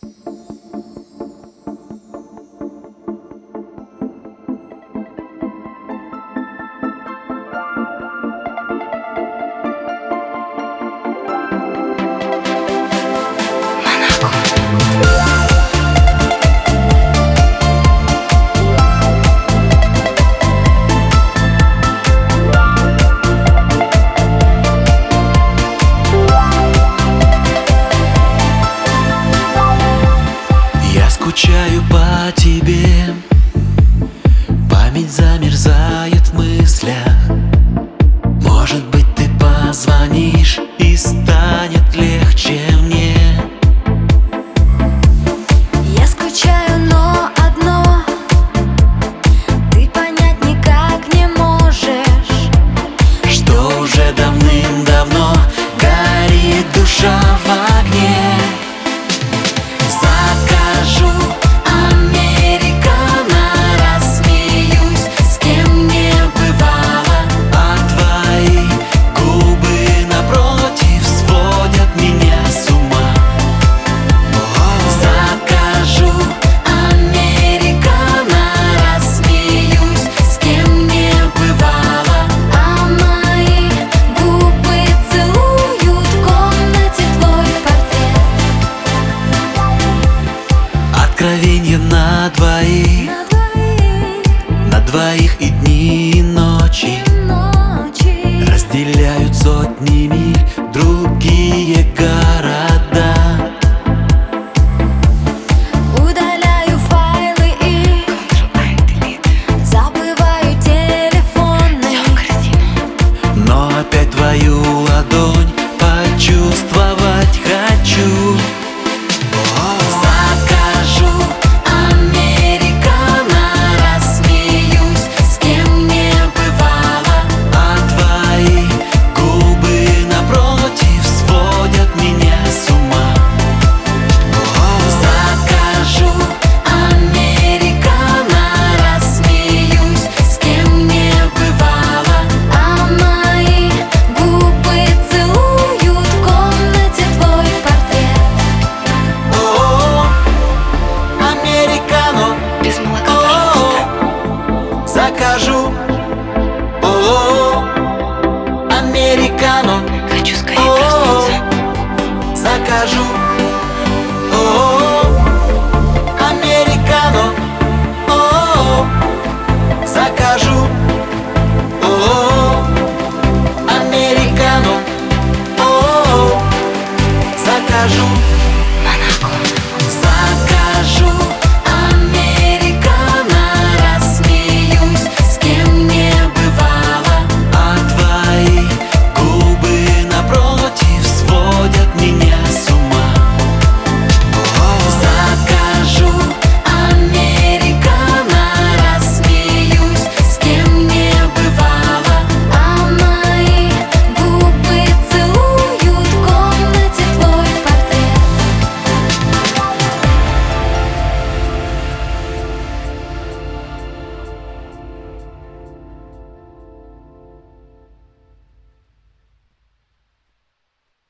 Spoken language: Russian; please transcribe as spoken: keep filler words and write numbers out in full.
Скучаю по тебе, память замерзает в мыслях. Может быть, ты позвонишь и станет легче мне. Я скучаю, но одно ты понять никак не можешь, что уже давным-давно горит душа в огне. Закажу американо, рассмеюсь, с кем не бывало. А твои губы напротив сводят меня с ума. Закажу американо, рассмеюсь, с кем не бывало. А мои губы целуют в комнате твой портрет. Откровенье на двоих, На двоих, на двоих и дни, и ночи ночи. разделяют сотни миль другие города. Удаляю файлы и забываю телефоны. Но опять твою ладонь почувствовать хочу. Закажу американо, рассмеюсь, с кем не бывало. А твои губы напротив сводят меня с ума. Закажу американо, рассмеюсь, с кем не бывало. А мои губы целуют в комнате твой портрет. О, американо, Без молока, пожалуйста. закажу. О, американо, Хочу скорее проснуться. закажу. О, американо, о, закажу. О, американо, о, закажу.